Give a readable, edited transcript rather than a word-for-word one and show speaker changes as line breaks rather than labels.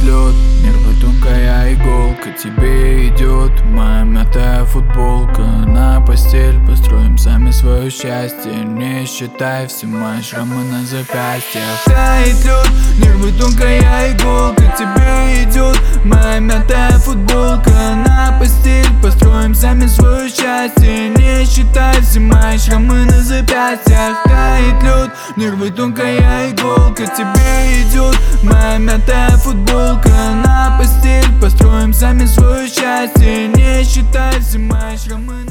Тает лед, нервы тонкая иголка, тебе идет моя мятая футболка. На постель построим сами свое счастье, не считай все мои шрамы на запястьях. Тает лед, нервы тонкая иголка, тебе идет моя мятая футболка. На постель построим сами свое счастье, не считай все мои шрамы на запястьях. Тает лед, нервы тонкая иголка, тебе идет моя мятая футболка. На постель построим сами свое счастье, не считай все мои шрамы на